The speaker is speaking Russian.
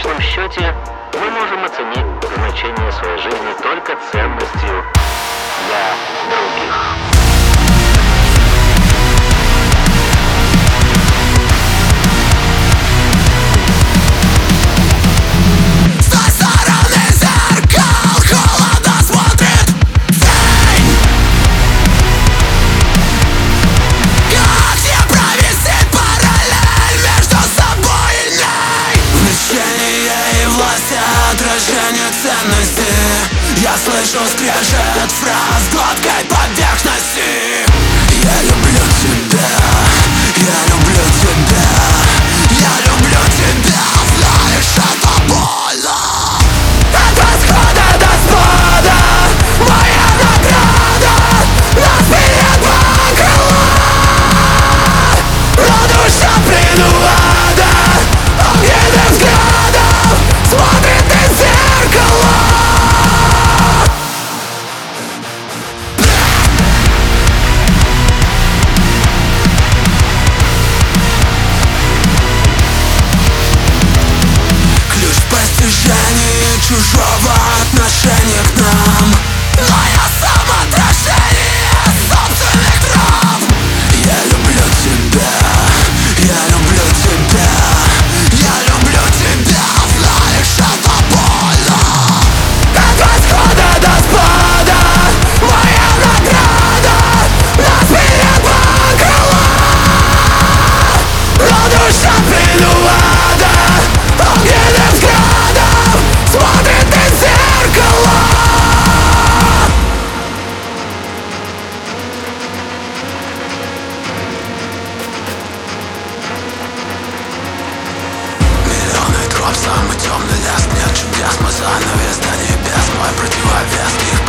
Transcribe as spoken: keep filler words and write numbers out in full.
конечном счете мы можем оценить значение своей жизни только ценностью для других. Отражение ценности. Я слышу скрежет фраз гладкой поверхности. Я люблю тебя, я люблю тебя, я люблю тебя, знаешь, это больно. От восхода до спада моя награда, нас перед два крыла. Но душа предуада огненным взглядом смотрит из зеркала. Ключ в постижении чужого отношения к нам, но я сам отражение собственных травм. Я люблю тебя, я люблю тебя, я люблю тебя, знаешь, это больно. От восхода до спада моя награда, нас перед два крыла. Но душа предуада огненным взглядом смотрит из зеркала. Миллионы троп, самый темный лес. Нет чудес, мы занавес до небес. Мой противовес, их